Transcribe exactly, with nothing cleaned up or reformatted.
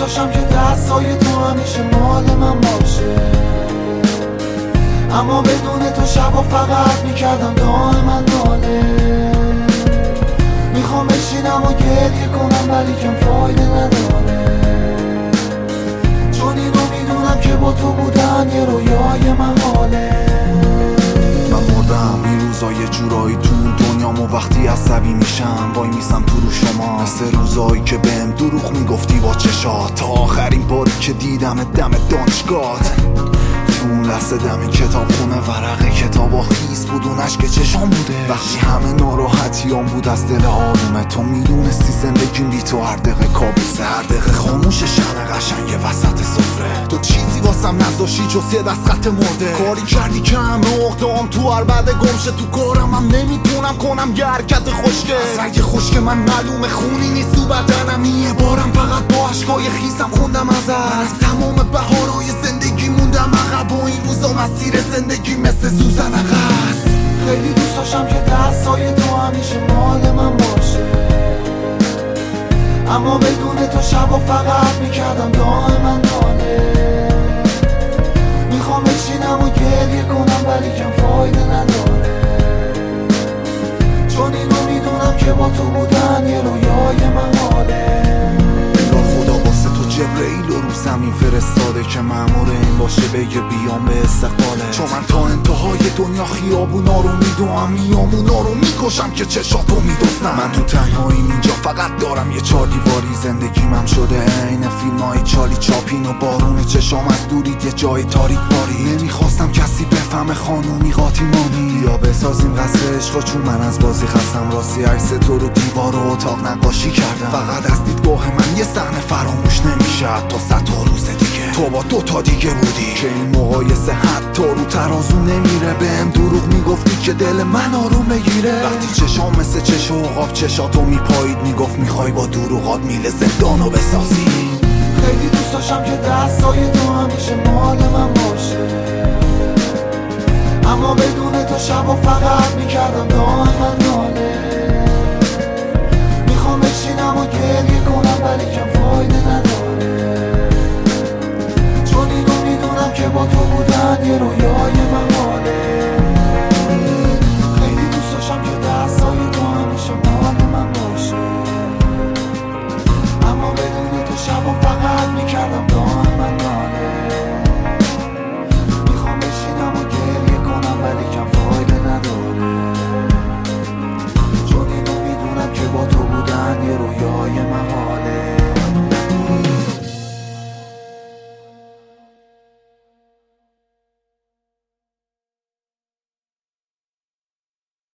داشتم که دستای تو همیشه مال من باشه، اما بدون تو شبا فقط میکردم دائما ناله. میخوام بشینم و گریه کنم ولی کم فایده نداره، چون اینو میدونم که با تو بودن یه رویای محاله. من مردم این روزا یه جورایی تو دنیام و وقتی عصبی میشم وای میسم تو رو شما، مثل روزایی که بهم دروغ میگفتی با چشات، تا آخرین باری که دیدم دم دانشگاهت. تو اون لحظه دم کتاب خونه ورقه کتاب و خیس بود اون عشق چشام بوده، وقتی همه ناراحتیام بود از دل آرومه. تو میدونستی زندگیم بی تو هر دقیقه کابوسه، هر دقیقه خاموش شمع قشنگ وسط سفره. تو چیزی واسم نذاشتی جز یه دست خط مرده، کاری کردی که همه عقده‌ام تو هر بعد گمشه. تو کارم هم نمیتونم کنم یه حرکت خوشگه، از رنگ خشک من معلومه خونی نیست تو بدنم. یه بارم فقط با عشقای خیسم خوندم ازت، من از تمام بهارهای زندگی موندم عقب و این روزا مسیر زندگی مثل سوزن عقص. خیلی دوست داشتم که دستای تو همیشه مال من باشه، اما بدون تو شبا فقط میکردم دائما ناله. میخوام بشینم و گریه کنم ولی کم فایده نداره، چون اینو میدونم که با تو بودن یه رویای محاله. انگار خدا واسه تو جبرئیل رو رو زمین فرستاده که مأمور این باشه بگه بیام به استقباله، چون من تا انتهای دنیا خیابونا رو میدوام، میامونا رو میکشم که چشاتو میدوستم. من تو تنهاییم اینجا فقط دارم یه چار دیواری، زندگیم هم شده عین فیلمای چالی چاپین و بارون چشام از دورید یه جای تاریک باری. نمیخواستم کسی بفهمه خانومی قاطیمانی، یا بسازیم قصر عشقا چون من از بازی خستم. راستی عکس تو رو دیوار و اتاق نقاشی کردم، فقط از دیدگاه من یه صحنه فراموش نمیشه تا صد تا روز دیگه تو با دو تا دیگه بودی، که این مقایسه حتی رو ترازو نمیره. بهم دروغ میگفتی که دل من آروم بگیره، وقتی چشام مثل چش و عقاب چشاتو میپایید میگفت میخوای با دروغات میله زندانو بسازی. خیلی دوست داشتم که دستای تو همیشه مال من باشه، اما بدون تو شبا فقط میکردم دائما ناله.